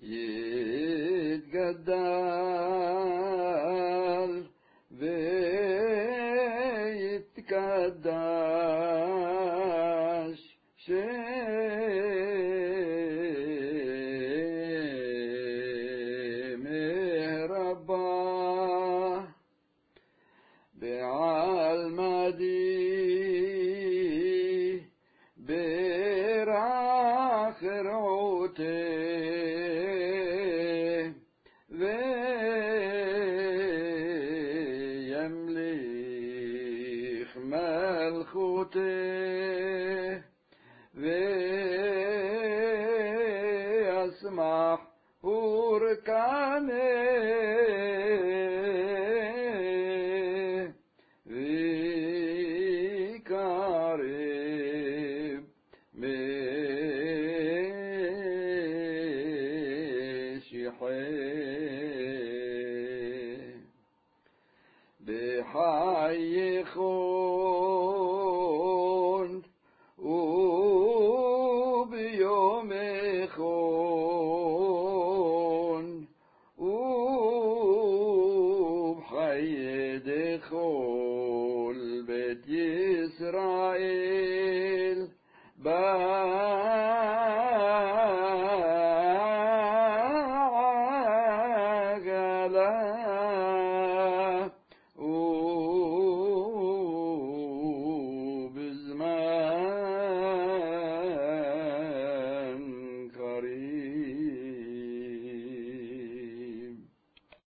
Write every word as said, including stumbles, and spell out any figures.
يتقدل ويتقدس شمه رباه بعالمدي براخ رعوته ويمليخ ملخوته ويسمح هركانه ويقارب مشيحه بحيخون وبيومخون وبحيدخون بيت إسرائيل بحيخون وبيومخون وبحيدخون بيت إسرائيل بحيخون وبيومخون وبحيدخون بيت إسرائيل بحيدخون وبيومخون وبحيدخون بيت إسرائيل بحيدخون وبيومخون وبحيدخون بيت إسرائيل